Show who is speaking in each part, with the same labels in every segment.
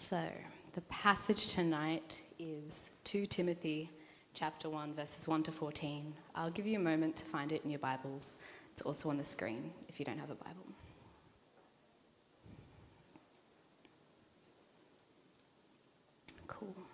Speaker 1: So, the passage tonight is 2 Timothy chapter 1, verses 1 to 14. I'll give you a moment to find it in your Bibles. It's also on the screen if you don't have a Bible. Cool.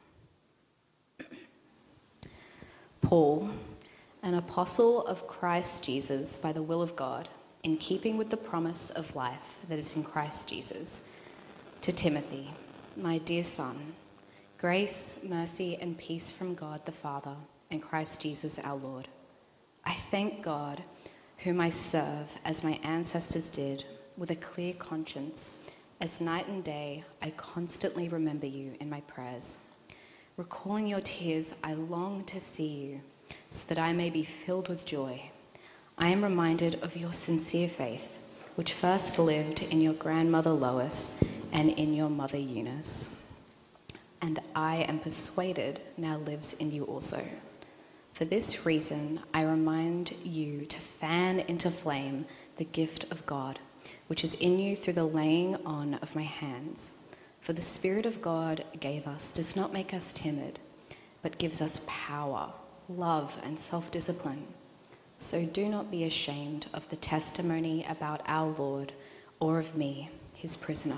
Speaker 1: Paul, an apostle of Christ Jesus by the will of God, in keeping with the promise of life that is in Christ Jesus, to Timothy, my dear son, grace, mercy, and peace from God the Father and Christ Jesus our Lord. I thank God, whom I serve as my ancestors did, with a clear conscience, as night and day I constantly remember you in my prayers. Recalling your tears, I long to see you, so that I may be filled with joy. I am reminded of your sincere faith, which first lived in your grandmother Lois and in your mother Eunice, and I am persuaded now lives in you also. For this reason, I remind you to fan into flame the gift of God, which is in you through the laying on of my hands. For the Spirit of God gave us does not make us timid, but gives us power, love, and self-discipline. So do not be ashamed of the testimony about our Lord or of me, his prisoner.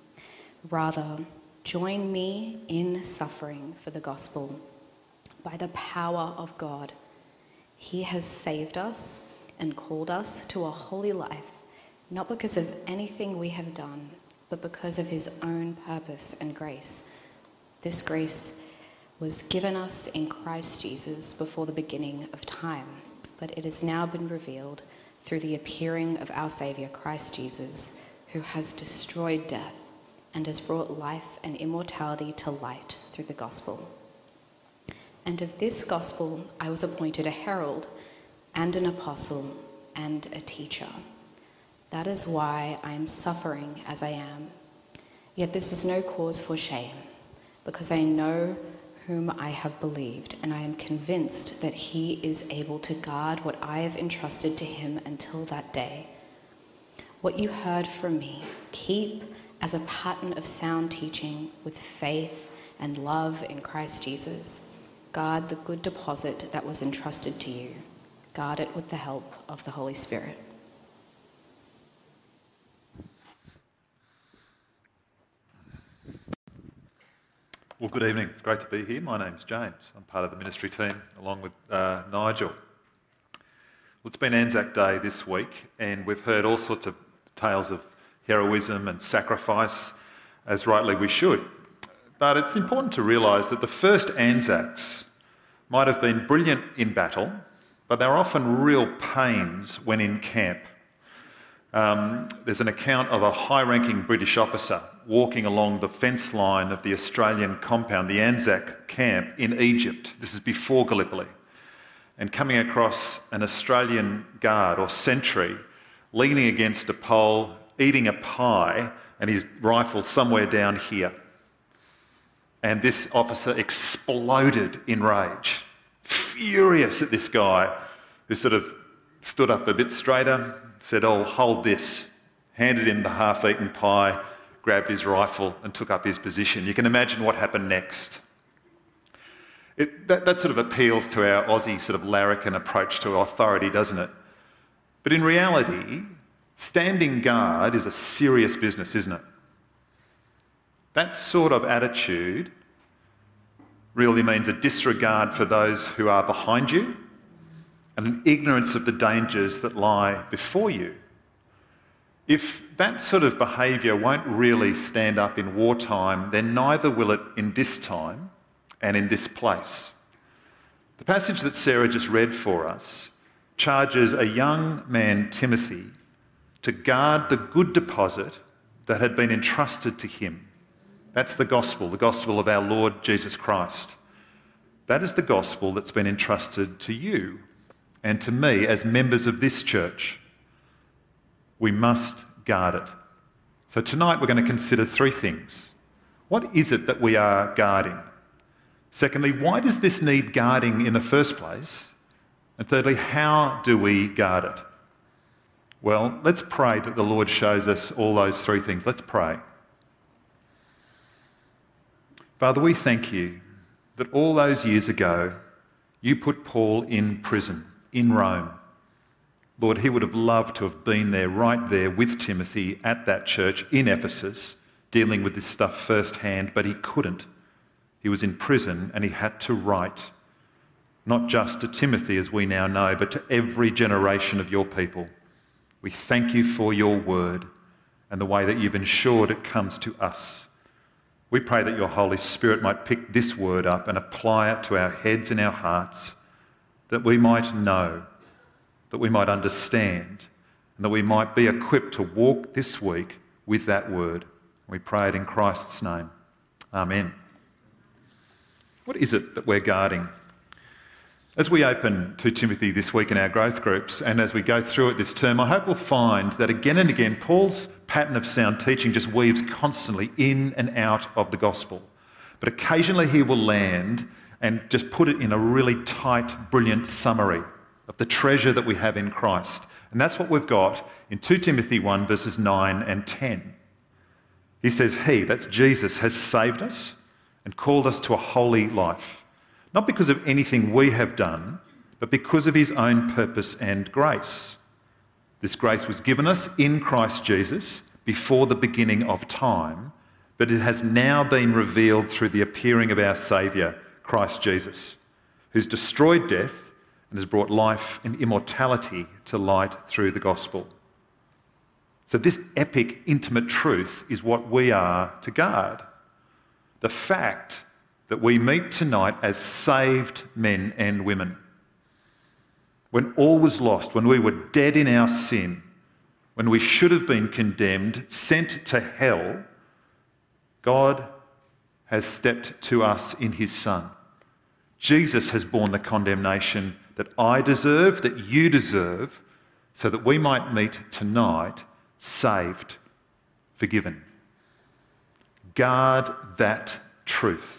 Speaker 1: Rather, join me in suffering for the gospel. By the power of God, he has saved us and called us to a holy life, not because of anything we have done, but because of his own purpose and grace. This grace was given us in Christ Jesus before the beginning of time, but it has now been revealed through the appearing of our Saviour, Christ Jesus, who has destroyed death and has brought life and immortality to light through the gospel. And of this gospel I was appointed a herald and an apostle and a teacher. That is why I am suffering as I am. Yet this is no cause for shame, because I know whom I have believed, and I am convinced that he is able to guard what I have entrusted to him until that day. What you heard from me, keep as a pattern of sound teaching with faith and love in Christ Jesus. Guard the good deposit that was entrusted to you. Guard it with the help of the Holy Spirit.
Speaker 2: Well, good evening. It's great to be here. My name's James. I'm part of the ministry team along with Nigel. Well, it's been Anzac Day this week, and we've heard all sorts of tales of heroism and sacrifice, as rightly we should. But it's important to realise that the first Anzacs might have been brilliant in battle, but they were often real pains when in camp. There's an account of a high-ranking British officer walking along the fence line of the Australian compound, the Anzac camp in Egypt. This is before Gallipoli. And coming across an Australian guard or sentry leaning against a pole, eating a pie, and his rifle somewhere down here. And this officer exploded in rage, furious at this guy who sort of stood up a bit straighter, said, "Oh, hold this," handed him the half-eaten pie, grabbed his rifle and took up his position. You can imagine what happened next. That sort of appeals to our Aussie sort of larrikin approach to authority, doesn't it? But in reality, standing guard is a serious business, isn't it? That sort of attitude really means a disregard for those who are behind you and an ignorance of the dangers that lie before you. If that sort of behaviour won't really stand up in wartime, then neither will it in this time and in this place. The passage that Sarah just read for us charges a young man, Timothy, to guard the good deposit that had been entrusted to him. That's the gospel of our Lord Jesus Christ. That is the gospel that's been entrusted to you and to me as members of this church. We must guard it. So tonight we're going to consider three things. What is it that we are guarding? Secondly, why does this need guarding in the first place? And thirdly, how do we guard it? Well, let's pray that the Lord shows us all those three things. Let's pray. Father, we thank you that all those years ago you put Paul in prison in Rome. Lord, he would have loved to have been there, right there with Timothy at that church in Ephesus, dealing with this stuff firsthand, but he couldn't. He was in prison and he had to write, not just to Timothy as we now know, but to every generation of your people. We thank you for your word and the way that you've ensured it comes to us. We pray that your Holy Spirit might pick this word up and apply it to our heads and our hearts, that we might know, that we might understand, and that we might be equipped to walk this week with that word. We pray it in Christ's name. Amen. What is it that we're guarding? As we open 2 Timothy this week in our growth groups, and as we go through it this term, I hope we'll find that again and again, Paul's pattern of sound teaching just weaves constantly in and out of the gospel. But occasionally he will land and just put it in a really tight, brilliant summary of the treasure that we have in Christ. And that's what we've got in 2 Timothy 1, verses 9 and 10. He says, He, that's Jesus, has saved us and called us to a holy life. Not because of anything we have done, but because of his own purpose and grace. This grace was given us in Christ Jesus before the beginning of time, but it has now been revealed through the appearing of our Saviour, Christ Jesus, who's destroyed death and has brought life and immortality to light through the gospel. So this epic, intimate truth is what we are to guard. The fact that we meet tonight as saved men and women. When all was lost, when we were dead in our sin, when we should have been condemned, sent to hell, God has stepped to us in his Son. Jesus has borne the condemnation that I deserve, that you deserve, so that we might meet tonight saved, forgiven. Guard that truth.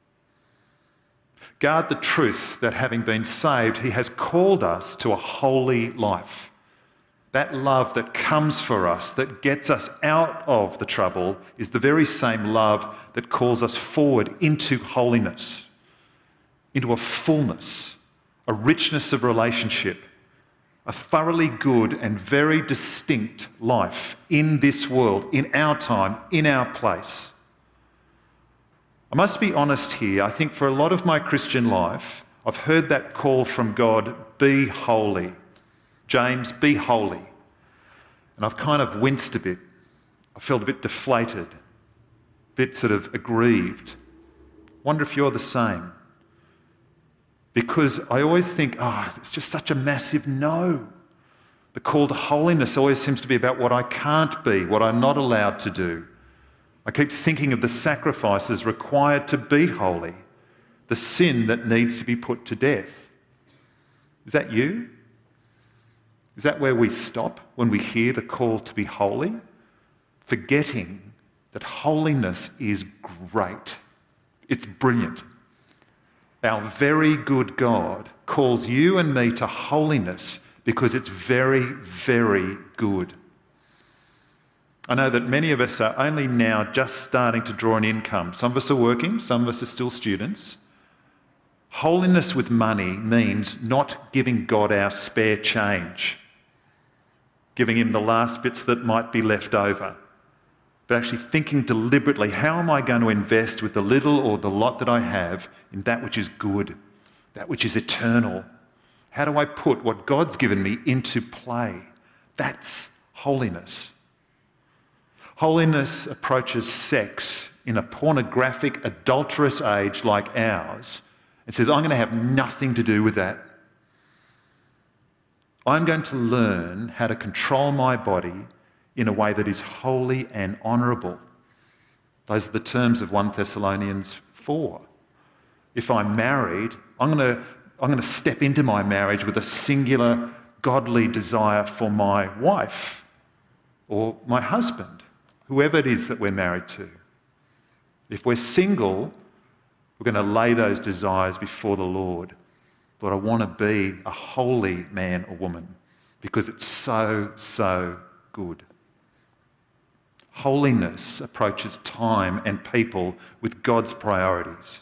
Speaker 2: Guard the truth that having been saved, he has called us to a holy life. That love that comes for us, that gets us out of the trouble, is the very same love that calls us forward into holiness, into a fullness, a richness of relationship, a thoroughly good and very distinct life in this world, in our time, in our place. I must be honest here, I think for a lot of my Christian life, I've heard that call from God, be holy. James, be holy. And I've kind of winced a bit. I felt a bit deflated, a bit sort of aggrieved. Wonder if you're the same. Because I always think, it's just such a massive no. The call to holiness always seems to be about what I can't be, what I'm not allowed to do. I keep thinking of the sacrifices required to be holy, the sin that needs to be put to death. Is that you? Is that where we stop when we hear the call to be holy? Forgetting that holiness is great. It's brilliant. Our very good God calls you and me to holiness because it's very, very good. I know that many of us are only now just starting to draw an income. Some of us are working, some of us are still students. Holiness with money means not giving God our spare change, giving him the last bits that might be left over, but actually thinking deliberately, how am I going to invest with the little or the lot that I have in that which is good, that which is eternal? How do I put what God's given me into play? That's holiness. Holiness approaches sex in a pornographic, adulterous age like ours and says, I'm going to have nothing to do with that. I'm going to learn how to control my body in a way that is holy and honourable. Those are the terms of 1 Thessalonians 4. If I'm married, I'm going to step into my marriage with a singular godly desire for my wife or my husband, whoever it is that we're married to. If we're single, we're going to lay those desires before the Lord. Lord, I want to be a holy man or woman because it's so, so good. Holiness approaches time and people with God's priorities.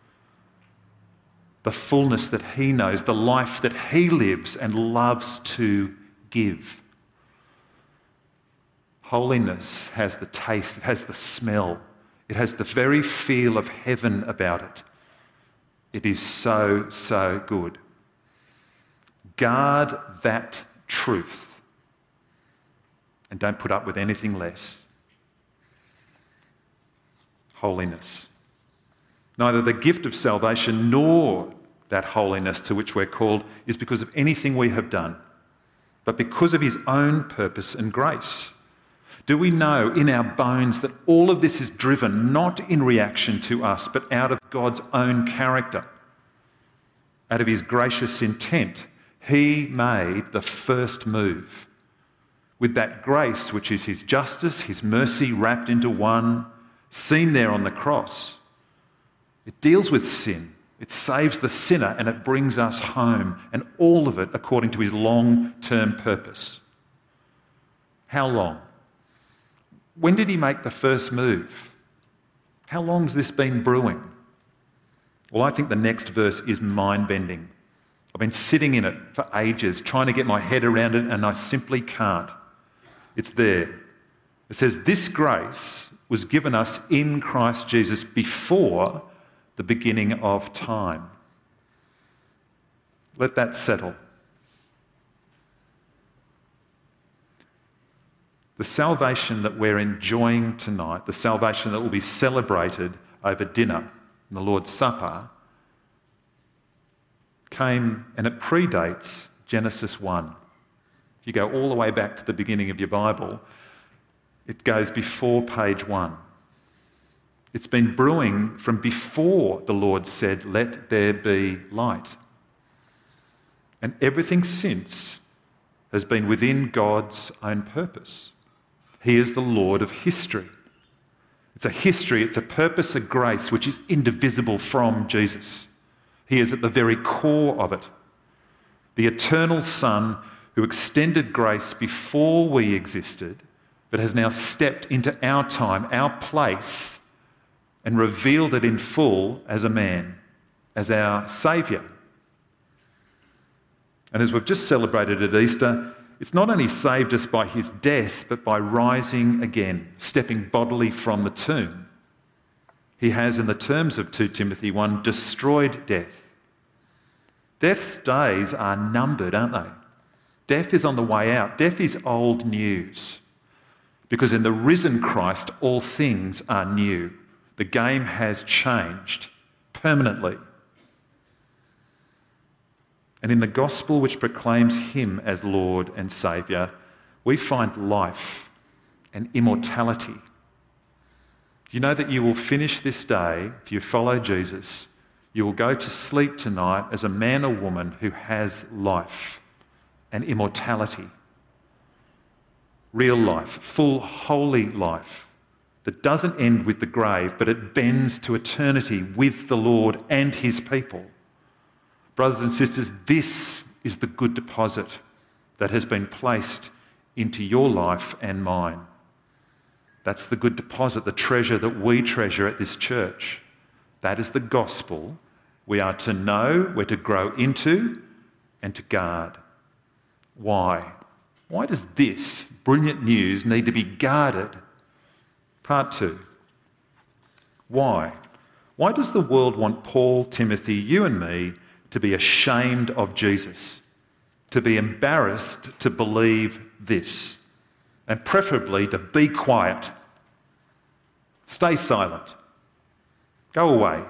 Speaker 2: The fullness that he knows, the life that he lives and loves to give. Holiness has the taste, it has the smell, it has the very feel of heaven about it. It is so, so good. Guard that truth and don't put up with anything less. Holiness. Neither the gift of salvation nor that holiness to which we're called is because of anything we have done, but because of his own purpose and grace. Do we know in our bones that all of this is driven not in reaction to us, but out of God's own character? Out of his gracious intent, he made the first move. With that grace, which is his justice, his mercy wrapped into one, seen there on the cross. It deals with sin. It saves the sinner and it brings us home, and all of it according to his long-term purpose. How long? When did he make the first move? How long's this been brewing? Well, I think the next verse is mind-bending. I've been sitting in it for ages, trying to get my head around it, and I simply can't. It's there. It says, this grace was given us in Christ Jesus before the beginning of time. Let that settle. The salvation that we're enjoying tonight, the salvation that will be celebrated over dinner and the Lord's Supper, came and it predates Genesis 1. If you go all the way back to the beginning of your Bible, it goes before page 1. It's been brewing from before the Lord said, "Let there be light." And everything since has been within God's own purpose. He is the Lord of history. It's a history, it's a purpose, a grace which is indivisible from Jesus. He is at the very core of it. The eternal Son who extended grace before we existed, but has now stepped into our time, our place, and revealed it in full as a man, as our Saviour. And as we've just celebrated at Easter, it's not only saved us by his death, but by rising again, stepping bodily from the tomb. He has, in the terms of 2 Timothy 1, destroyed death. Death's days are numbered, aren't they? Death is on the way out. Death is old news. Because in the risen Christ, all things are new. The game has changed permanently. And in the gospel which proclaims him as Lord and Saviour, we find life and immortality. Do you know that you will finish this day, if you follow Jesus, you will go to sleep tonight as a man or woman who has life and immortality. Real life, full, holy life that doesn't end with the grave, but it bends to eternity with the Lord and his people. Brothers and sisters, this is the good deposit that has been placed into your life and mine. That's the good deposit, the treasure that we treasure at this church. That is the gospel we are to know, we're to grow into, and to guard. Why? Why does this brilliant news need to be guarded? Part 2. Why? Why does the world want Paul, Timothy, you and me to be ashamed of Jesus, to be embarrassed to believe this, and preferably to be quiet, stay silent, go away?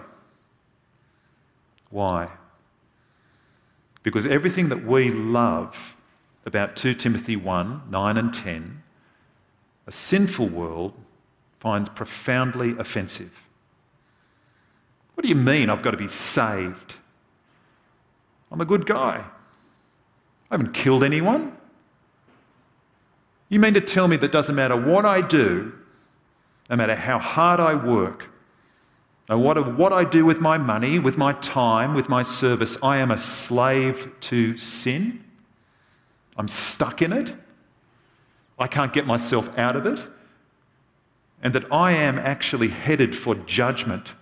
Speaker 2: Why? Because everything that we love about 2 Timothy 1, 9 and 10, a sinful world finds profoundly offensive. What do you mean I've got to be saved? I'm a good guy. I haven't killed anyone. You mean to tell me that doesn't matter what I do, no matter how hard I work, no matter what I do with my money, with my time, with my service, I am a slave to sin? I'm stuck in it? I can't get myself out of it? and that I am actually headed for judgment.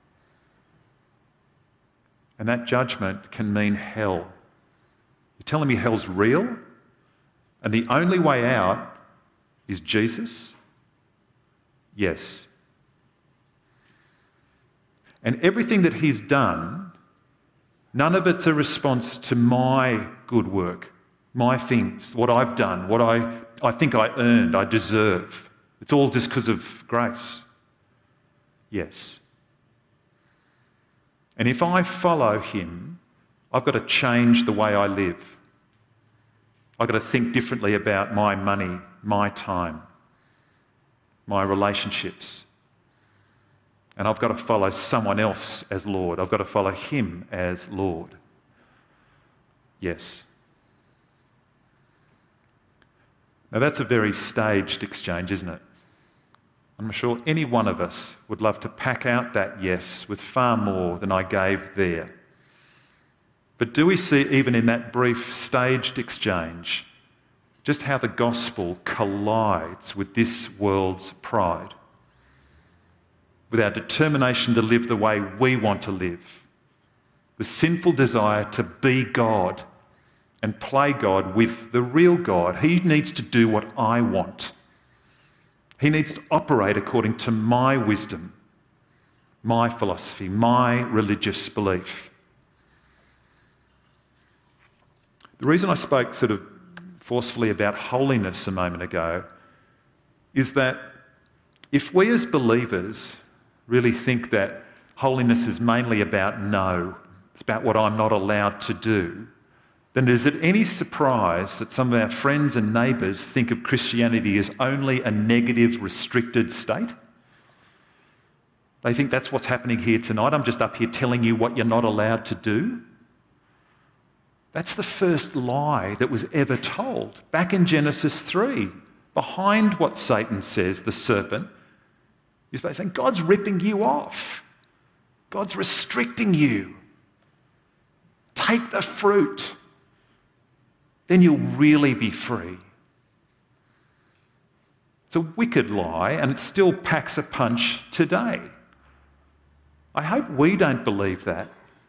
Speaker 2: And that judgment can mean hell. You're telling me hell's real? And the only way out is Jesus? Yes. And everything that he's done, none of it's a response to my good work, my things, what I've done, what I think I earned, I deserve. It's all just because of grace. Yes. And if I follow him, I've got to change the way I live. I've got to think differently about my money, my time, my relationships. And I've got to follow someone else as Lord. I've got to follow him as Lord. Yes. Now that's a very staged exchange, isn't it? I'm sure any one of us would love to pack out that yes with far more than I gave there. But do we see, even in that brief staged exchange, just how the gospel collides with this world's pride? With our determination to live the way we want to live. The sinful desire to be God and play God with the real God. He needs to do what I want. He needs to operate according to my wisdom, my philosophy, my religious belief. The reason I spoke sort of forcefully about holiness a moment ago is that if we as believers really think that holiness is mainly about no, it's about what I'm not allowed to do, then is it any surprise that some of our friends and neighbours think of Christianity as only a negative, restricted state? They think that's what's happening here tonight. I'm just up here telling you what you're not allowed to do. That's the first lie that was ever told. Back in Genesis 3, behind what Satan says, the serpent, is by saying, God's ripping you off. God's restricting you. Take the fruit. Then you'll really be free. It's a wicked lie, and it still packs a punch today. I hope we don't believe that.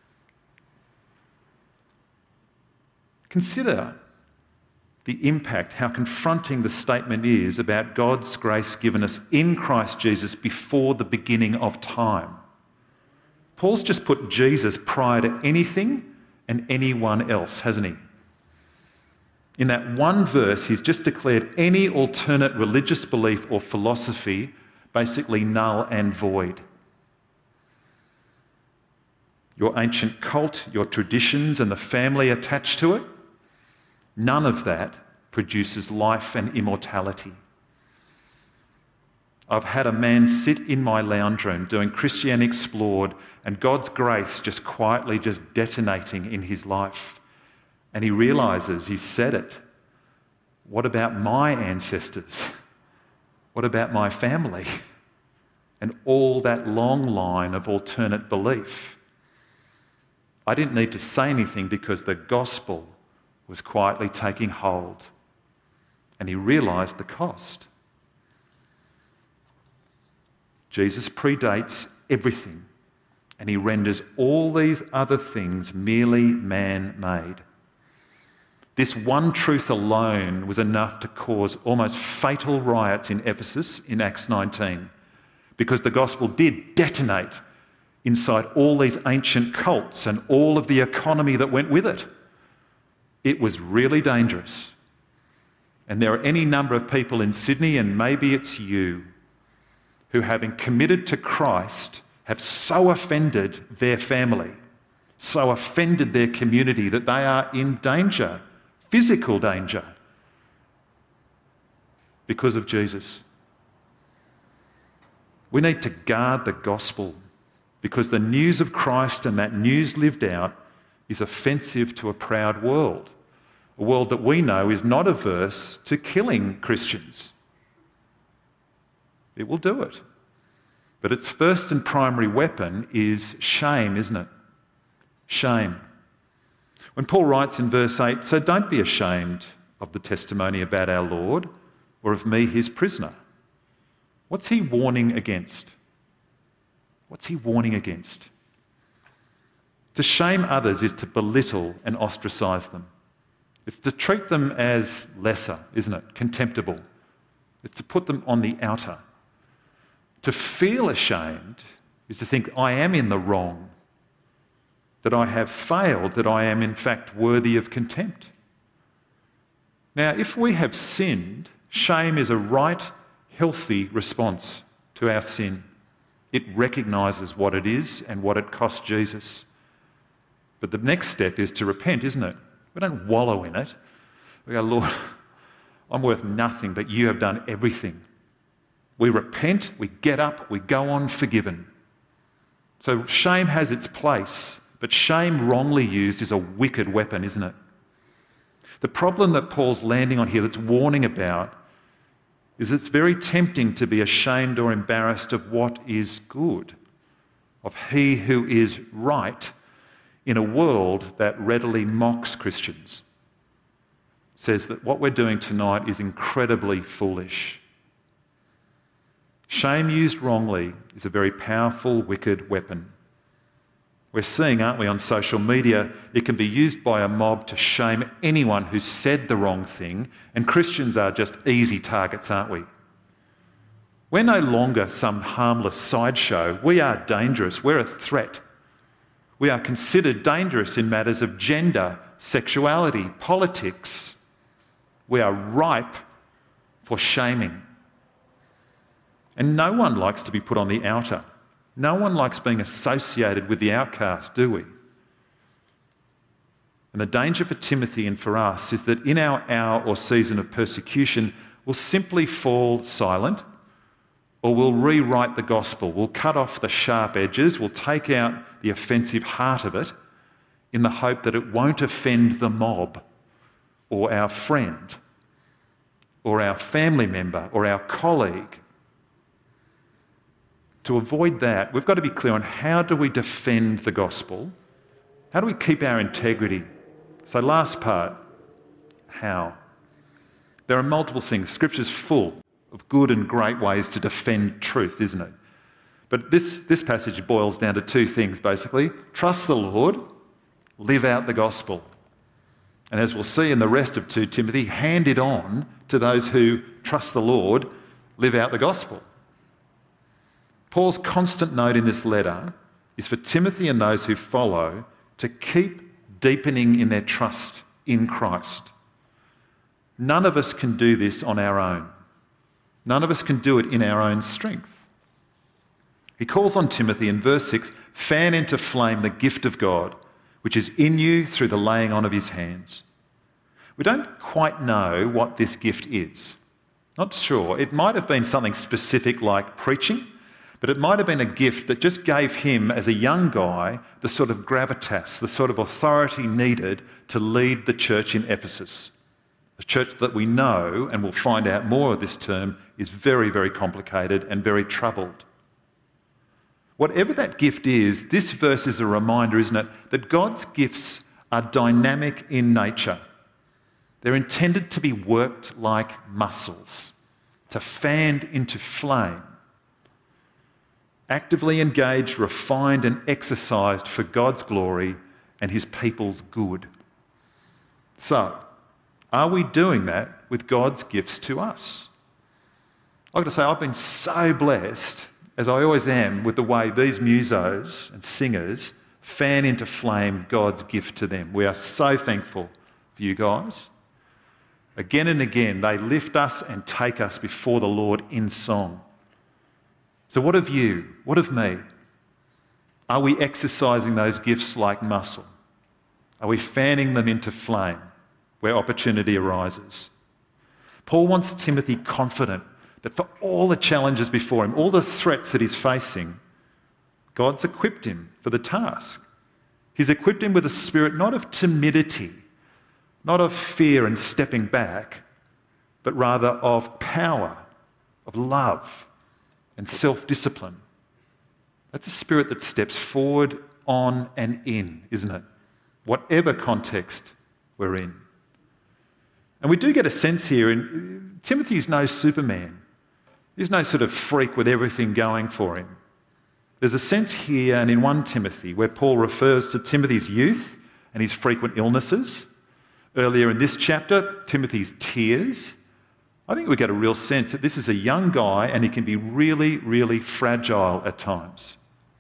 Speaker 2: Consider the impact, how confronting the statement is about God's grace given us in Christ Jesus before the beginning of time. Paul's just put Jesus prior to anything and anyone else, hasn't he? In that one verse, he's just declared any alternate religious belief or philosophy basically null and void. Your ancient cult, your traditions and the family attached to it, none of that produces life and immortality. I've had a man sit in my lounge room doing Christianity Explored and God's grace just quietly just detonating in his life. And he realises, he said it, what about my ancestors? What about my family? And all that long line of alternate belief. I didn't need to say anything because the gospel was quietly taking hold. And he realised the cost. Jesus predates everything, and he renders all these other things merely man-made. This one truth alone was enough to cause almost fatal riots in Ephesus in Acts 19, because the gospel did detonate inside all these ancient cults and all of the economy that went with it. It was really dangerous. And there are any number of people in Sydney, and maybe it's you, who, having committed to Christ, have so offended their family, so offended their community that they are in danger, physical danger, because of Jesus. We need to guard the gospel because the news of Christ and that news lived out is offensive to a proud world, a world that we know is not averse to killing Christians. It will do it. But its first and primary weapon is shame, isn't it? Shame. When Paul writes in verse 8, so don't be ashamed of the testimony about our Lord or of me, his prisoner. What's he warning against? What's he warning against? To shame others is to belittle and ostracise them. It's to treat them as lesser, isn't it? Contemptible. It's to put them on the outer. To feel ashamed is to think, I am in the wrong, that I have failed, that I am in fact worthy of contempt. Now, if we have sinned, shame is a right, healthy response to our sin. It recognises what it is and what it cost Jesus. But the next step is to repent, isn't it? We don't wallow in it. We go, Lord, I'm worth nothing, but you have done everything. We repent, we get up, we go on forgiven. So shame has its place, but shame wrongly used is a wicked weapon, isn't it? The problem that Paul's landing on here, that's warning about, is it's very tempting to be ashamed or embarrassed of what is good, of he who is right, in a world that readily mocks Christians. Says that what we're doing tonight is incredibly foolish. Shame used wrongly is a very powerful, wicked weapon. We're seeing, aren't we, on social media, it can be used by a mob to shame anyone who said the wrong thing, and Christians are just easy targets, aren't we? We're no longer some harmless sideshow. We are dangerous. We're a threat. We are considered dangerous in matters of gender, sexuality, politics. We are ripe for shaming. And no one likes to be put on the outer. No one likes being associated with the outcast, do we? And the danger for Timothy and for us is that in our hour or season of persecution, we'll simply fall silent, or we'll rewrite the gospel. We'll cut off the sharp edges. We'll take out the offensive heart of it in the hope that it won't offend the mob or our friend or our family member or our colleague. To avoid that, we've got to be clear on how do we defend the gospel? How do we keep our integrity? So last part, how? There are multiple things. Scripture's full of good and great ways to defend truth, isn't it? But this passage boils down to two things, basically. Trust the Lord, live out the gospel. And as we'll see in the rest of 2 Timothy, hand it on to those who trust the Lord, live out the gospel. Paul's constant note in this letter is for Timothy and those who follow to keep deepening in their trust in Christ. None of us can do this on our own. None of us can do it in our own strength. He calls on Timothy in verse 6, fan into flame the gift of God, which is in you through the laying on of his hands. We don't quite know what this gift is. Not sure. It might have been something specific like preaching, but it might have been a gift that just gave him, as a young guy, the sort of gravitas, the sort of authority needed to lead the church in Ephesus. A church that we know, and we'll find out more of this term, is very, very complicated and very troubled. Whatever that gift is, this verse is a reminder, isn't it, that God's gifts are dynamic in nature. They're intended to be worked like muscles, to fan into flame. Actively engaged, refined and exercised for God's glory and his people's good. So, are we doing that with God's gifts to us? I've got to say, I've been so blessed, as I always am, with the way these musos and singers fan into flame God's gift to them. We are so thankful for you guys. Again and again, they lift us and take us before the Lord in song. So what of you? What of me? Are we exercising those gifts like muscle? Are we fanning them into flame where opportunity arises? Paul wants Timothy confident that for all the challenges before him, all the threats that he's facing, God's equipped him for the task. He's equipped him with a spirit not of timidity, not of fear and stepping back, but rather of power, of love, and self-discipline. That's a spirit that steps forward, on and in, isn't it? Whatever context we're in. And we do get a sense here, Timothy's no Superman. He's no sort of freak with everything going for him. There's a sense here and in 1 Timothy where Paul refers to Timothy's youth and his frequent illnesses. Earlier in this chapter, Timothy's tears. I think we get a real sense that this is a young guy and he can be really, really fragile at times.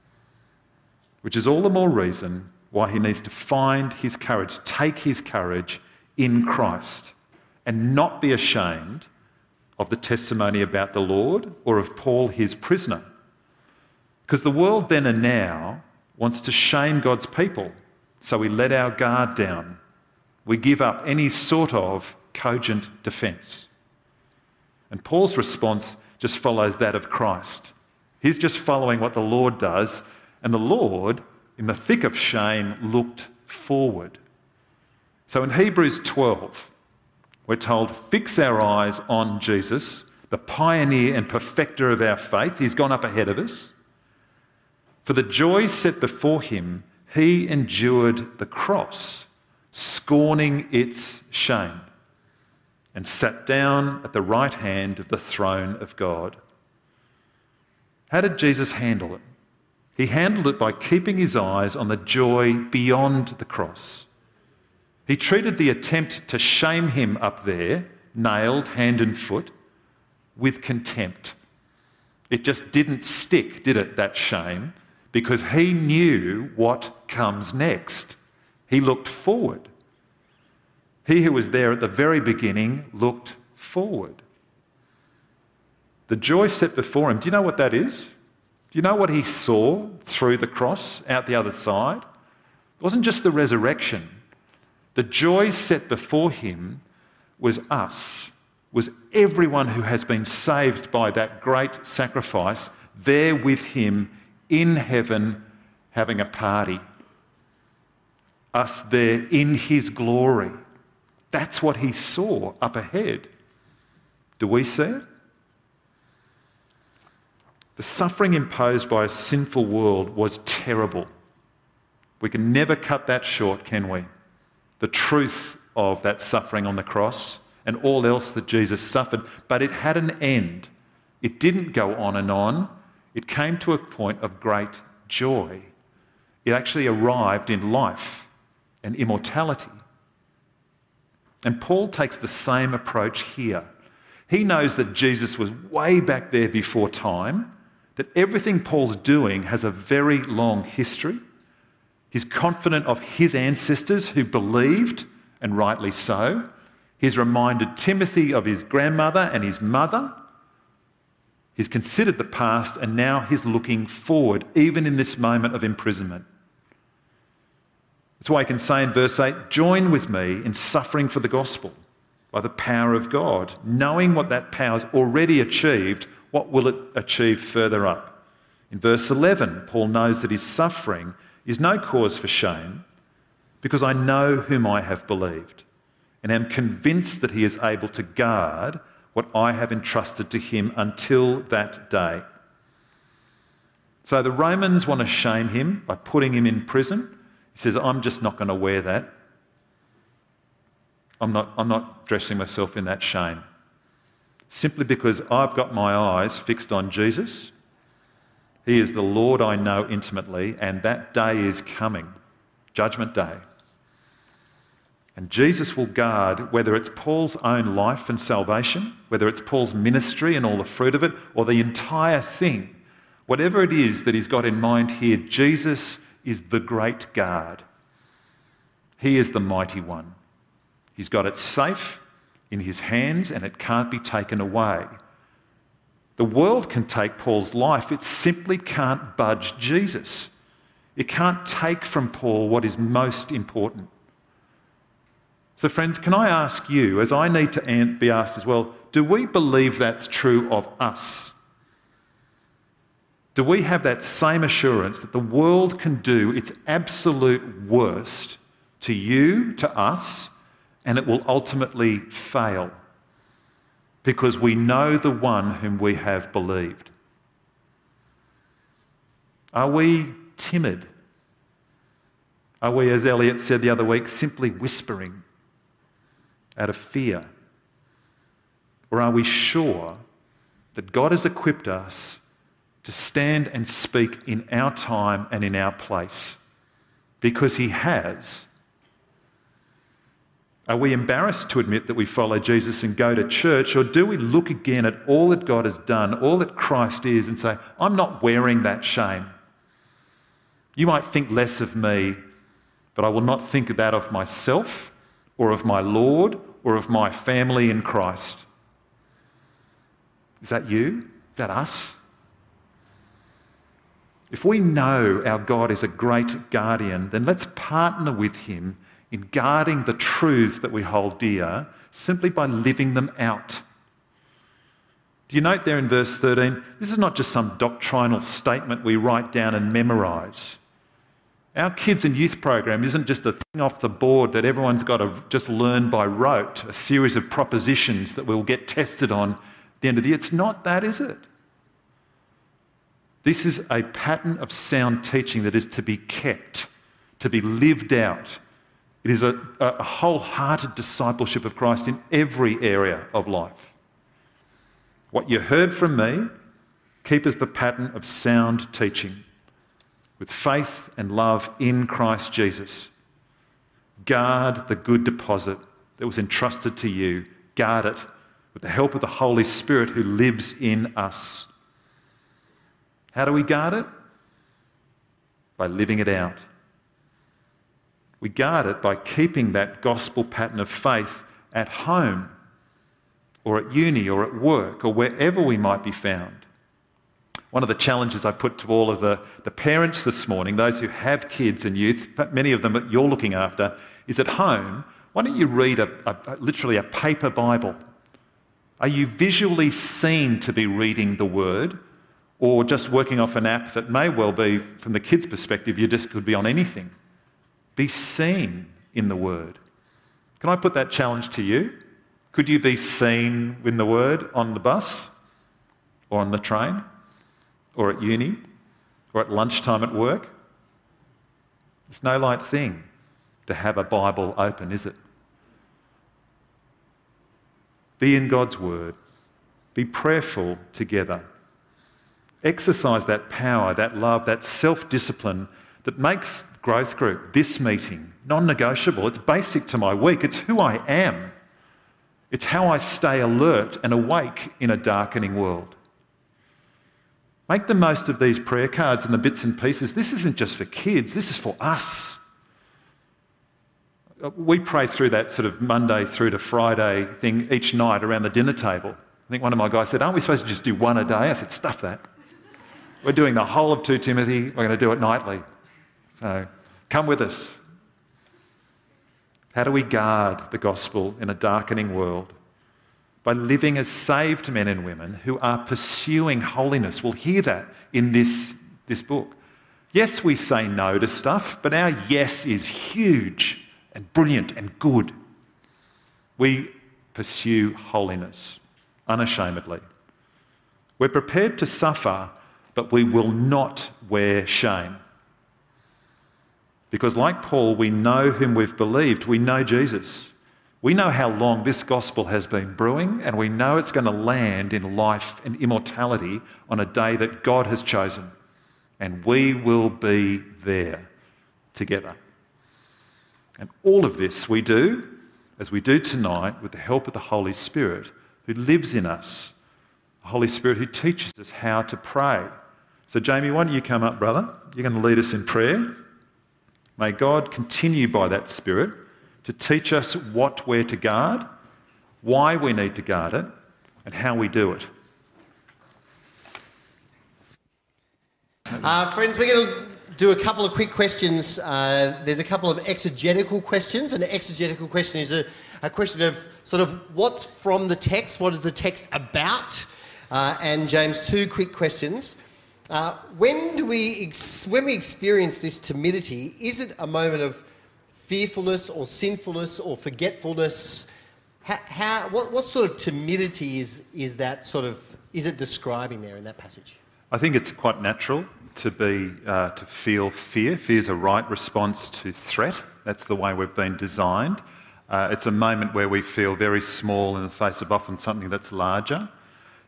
Speaker 2: Which is all the more reason why he needs to find his courage, take his courage in Christ and not be ashamed of the testimony about the Lord or of Paul, his prisoner. Because the world then and now wants to shame God's people, so we let our guard down. We give up any sort of cogent defence. And Paul's response just follows that of Christ. He's just following what the Lord does, and the Lord, in the thick of shame, looked forward. So in Hebrews 12, we're told, fix our eyes on Jesus, the pioneer and perfecter of our faith. He's gone up ahead of us. For the joy set before him, he endured the cross, scorning its shame, and sat down at the right hand of the throne of God. How did Jesus handle it? He handled it by keeping his eyes on the joy beyond the cross. He treated the attempt to shame him up there, nailed hand and foot, with contempt. It just didn't stick, did it, that shame? Because he knew what comes next. He looked forward. He who was there at the very beginning looked forward. The joy set before him, do you know what that is? Do you know what he saw through the cross, out the other side? It wasn't just the resurrection. The joy set before him was us, was everyone who has been saved by that great sacrifice there with him in heaven having a party. Us there in his glory. That's what he saw up ahead. Do we see it? The suffering imposed by a sinful world was terrible. We can never cut that short, can we? The truth of that suffering on the cross and all else that Jesus suffered, but it had an end. It didn't go on and on. It came to a point of great joy. It actually arrived in life and immortality. And Paul takes the same approach here. He knows that Jesus was way back there before time, that everything Paul's doing has a very long history. He's confident of his ancestors who believed, and rightly so. He's reminded Timothy of his grandmother and his mother. He's considered the past, and now he's looking forward, even in this moment of imprisonment. That's why he can say in verse 8, join with me in suffering for the gospel by the power of God. Knowing what that power's already achieved, what will it achieve further up? In verse 11, Paul knows that his suffering is no cause for shame because I know whom I have believed and am convinced that he is able to guard what I have entrusted to him until that day. So the Romans want to shame him by putting him in prison. He says, I'm just not going to wear that. I'm not dressing myself in that shame. Simply because I've got my eyes fixed on Jesus. He is the Lord I know intimately, and that day is coming, Judgment Day. And Jesus will guard whether it's Paul's own life and salvation, whether it's Paul's ministry and all the fruit of it, or the entire thing. Whatever it is that he's got in mind here, Jesus is the great guard. He is the mighty one. He's got it safe in his hands and it can't be taken away. The world can take Paul's life, it simply can't budge Jesus. It can't take from Paul what is most important. So friends, can I ask you, as I need to be asked as well, do we believe that's true of us? Do we have that same assurance that the world can do its absolute worst to you, to us, and it will ultimately fail? Because we know the one whom we have believed. Are we timid? Are we, as Elliot said the other week, simply whispering out of fear? Or are we sure that God has equipped us to stand and speak in our time and in our place, because he has. Are we embarrassed to admit that we follow Jesus and go to church, or do we look again at all that God has done, all that Christ is, and say, I'm not wearing that shame? You might think less of me, but I will not think that of myself or of my Lord or of my family in Christ. Is that you? Is that us? If we know our God is a great guardian, then let's partner with him in guarding the truths that we hold dear simply by living them out. Do you note there in verse 13, this is not just some doctrinal statement we write down and memorise. Our kids and youth program isn't just a thing off the board that everyone's got to just learn by rote, a series of propositions that we'll get tested on at the end of the year. It's not that, is it? This is a pattern of sound teaching that is to be kept, to be lived out. It is a wholehearted discipleship of Christ in every area of life. What you heard from me, keep as the pattern of sound teaching, with faith and love in Christ Jesus. Guard the good deposit that was entrusted to you. Guard it with the help of the Holy Spirit who lives in us. How do we guard it? By living it out. We guard it by keeping that gospel pattern of faith at home or at uni or at work or wherever we might be found. One of the challenges I put to all of the parents this morning, those who have kids and youth, many of them that you're looking after, is at home, why don't you read literally a paper Bible? Are you visually seen to be reading the Word, or just working off an app that may well be, from the kids' perspective, you just could be on anything? Be seen in the Word. Can I put that challenge to you? Could you be seen in the Word on the bus, or on the train, or at uni, or at lunchtime at work? It's no light thing to have a Bible open, is it? Be in God's Word. Be prayerful together. Exercise that power, that love, that self-discipline that makes growth group, this meeting, non-negotiable. It's basic to my week. It's who I am. It's how I stay alert and awake in a darkening world. Make the most of these prayer cards and the bits and pieces. This isn't just for kids. This is for us. We pray through that sort of Monday through to Friday thing each night around the dinner table. I think one of my guys said, aren't we supposed to just do one a day? I said, stuff that. We're doing the whole of 2 Timothy. We're going to do it nightly. So come with us. How do we guard the gospel in a darkening world? By living as saved men and women who are pursuing holiness. We'll hear that in this book. Yes, we say no to stuff, but our yes is huge and brilliant and good. We pursue holiness unashamedly. We're prepared to suffer, but we will not wear shame. Because like Paul, we know whom we've believed. We know Jesus. We know how long this gospel has been brewing, and we know it's going to land in life and immortality on a day that God has chosen. And we will be there together. And all of this we do, as we do tonight, with the help of the Holy Spirit who lives in us. The Holy Spirit who teaches us how to pray. So Jamie, why don't you come up, brother? You're going to lead us in prayer. May God continue by that Spirit to teach us what we're to guard, why we need to guard it, and how we do it.
Speaker 3: Friends, we're going to do a couple of quick questions. There's a couple of exegetical questions. An exegetical question is a question of sort of what's from the text, what is the text about? And James, 2 quick questions. When we experience this timidity, is it a moment of fearfulness or sinfulness or forgetfulness? What sort of timidity is that sort of, is it describing there in that passage?
Speaker 2: I think it's quite natural to feel fear. Fear is a right response to threat. That's the way we've been designed. It's a moment where we feel very small in the face of often something that's larger.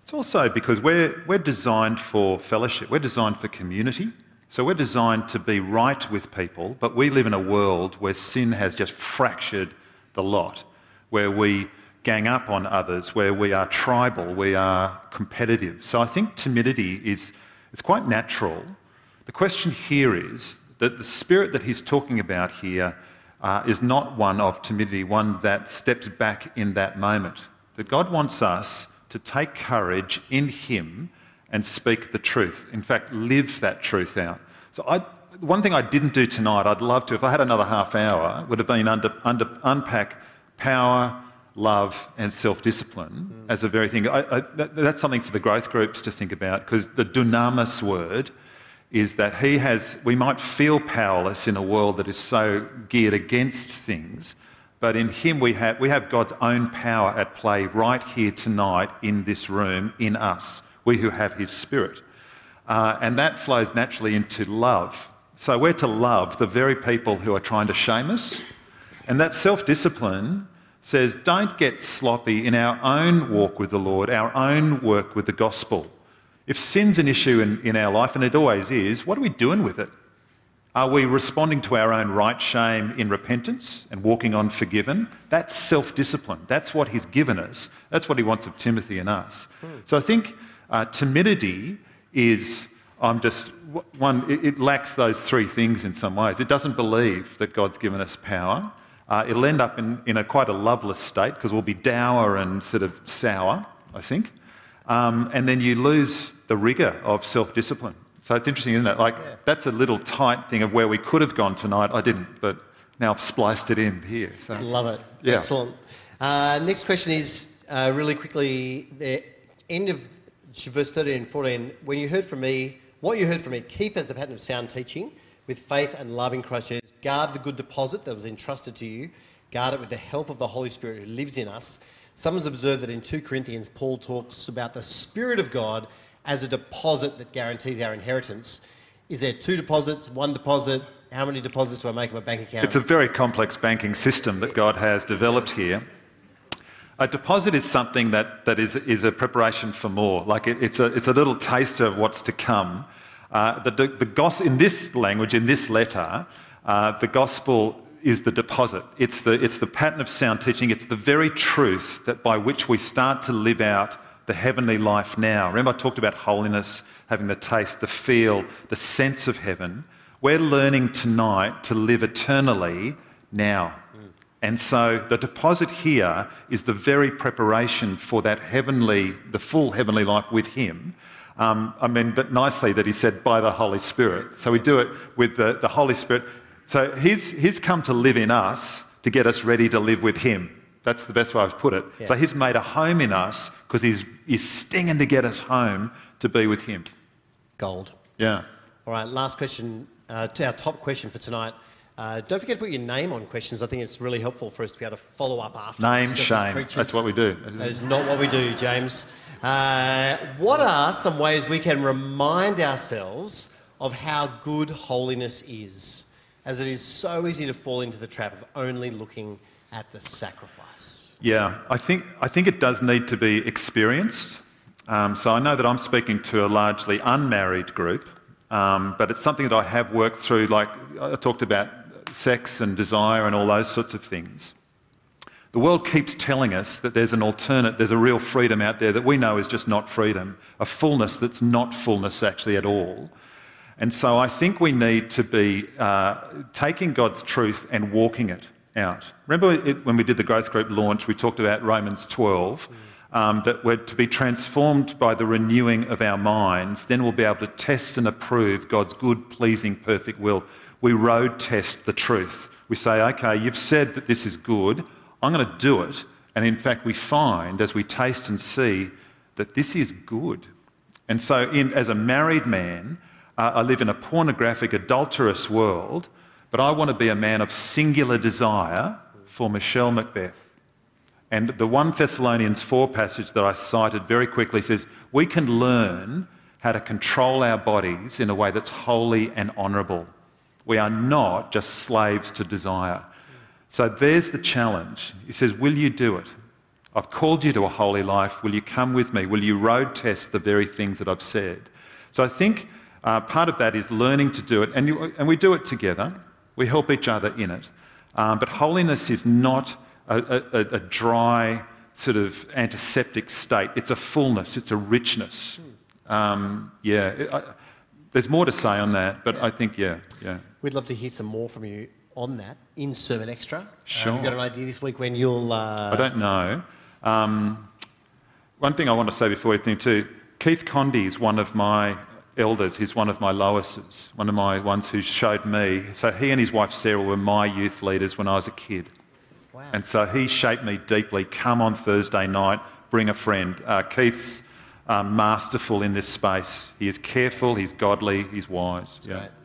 Speaker 2: It's also because we're designed for fellowship, we're designed for community. So we're designed to be right with people, but we live in a world where sin has just fractured the lot, where we gang up on others, where we are tribal, we are competitive. So I think timidity is quite natural. The question here is that the spirit that he's talking about here is not one of timidity, one that steps back in that moment. That God wants us to take courage in him and speak the truth. In fact, live that truth out. So one thing I didn't do tonight, I'd love to, if I had another half hour, would have been unpack power, love and self-discipline as a very thing. That's something for the growth groups to think about, because the dunamis word is that we might feel powerless in a world that is so geared against things, but in him we have God's own power at play right here tonight in this room, in us, we who have his spirit. And that flows naturally into love. So we're to love the very people who are trying to shame us. And that self-discipline says don't get sloppy in our own walk with the Lord, our own work with the gospel. If sin's an issue in our life, and it always is, what are we doing with it? Are we responding to our own right shame in repentance and walking on forgiven? That's self-discipline. That's what he's given us. That's what he wants of Timothy and us. So I think timidity is, it lacks those three things in some ways. It doesn't believe that God's given us power. It'll end up in quite a loveless state, because we'll be dour and sort of sour, I think. And then you lose the rigour of self-discipline. So it's interesting, isn't it? That's a little tight thing of where we could have gone tonight. I didn't, but now I've spliced it in here. So.
Speaker 3: Love it.
Speaker 2: Yeah.
Speaker 3: Excellent. Next question is, really quickly, the end of verse 13 and 14. What you heard from me, keep as the pattern of sound teaching, with faith and love in Christ Jesus. Guard the good deposit that was entrusted to you. Guard it with the help of the Holy Spirit who lives in us. Someone's observed that in 2 Corinthians, Paul talks about the Spirit of God as a deposit that guarantees our inheritance. Is there 2 deposits, 1 deposit? How many deposits do I make in my bank account?
Speaker 2: It's a very complex banking system that God has developed here. A deposit is something that is a preparation for more. It's a little taster of what's to come. The gospel, in this language, in this letter, the gospel is the deposit. It's the pattern of sound teaching. It's the very truth that by which we start to live out the heavenly life now. Remember, I talked about holiness, having the taste, the feel, the sense of heaven. We're learning tonight to live eternally now. And so the deposit here is the very preparation for that the full heavenly life with him. But nicely that he said, by the Holy Spirit. So we do it with the Holy Spirit. So he's come to live in us to get us ready to live with him. That's the best way I've put it. Yeah. So he's made a home in us because he's stinging to get us home to be with him.
Speaker 3: Gold.
Speaker 2: Yeah.
Speaker 3: All right, last question, to our top question for tonight. Don't forget to put your name on questions. I think it's really helpful for us to be able to follow up after.
Speaker 2: Name, shame. That's what we do.
Speaker 3: That is not what we do, James. What are some ways we can remind ourselves of how good holiness is, as it is so easy to fall into the trap of only looking at the sacrifice?
Speaker 2: Yeah, I think it does need to be experienced. So I know that I'm speaking to a largely unmarried group, but it's something that I have worked through. Like I talked about sex and desire and all those sorts of things. The world keeps telling us that there's a real freedom out there that we know is just not freedom, a fullness that's not fullness actually at all. And so I think we need to be taking God's truth and walking it out. Remember when we did the growth group launch, we talked about Romans 12, that we're to be transformed by the renewing of our minds. Then we'll be able to test and approve God's good, pleasing, perfect will. We road test the truth. We say, okay, you've said that this is good. I'm going to do it. And in fact, we find as we taste and see that this is good. And so as a married man, I live in a pornographic, adulterous world, but I want to be a man of singular desire for Michelle Macbeth. And the 1 Thessalonians 4 passage that I cited very quickly says, we can learn how to control our bodies in a way that's holy and honourable. We are not just slaves to desire. So there's the challenge. He says, will you do it? I've called you to a holy life. Will you come with me? Will you road test the very things that I've said? So I think part of that is learning to do it, and we do it together. We help each other in it. But holiness is not a dry, sort of antiseptic state. It's a fullness. It's a richness. There's more to say on that, but I think, yeah.
Speaker 3: We'd love to hear some more from you on that in Sermon Extra.
Speaker 2: Sure.
Speaker 3: Have you got an idea this week when you'll...
Speaker 2: I don't know. One thing I want to say before we think too, Keith Condy is one of my elders. He's one of my Loises, one of my ones who showed me. So he and his wife Sarah were my youth leaders when I was a kid.
Speaker 3: Wow.
Speaker 2: And so he shaped me deeply. Come on Thursday night, bring a friend. Keith's masterful in this space. He is careful, he's godly, he's wise.
Speaker 3: That's great.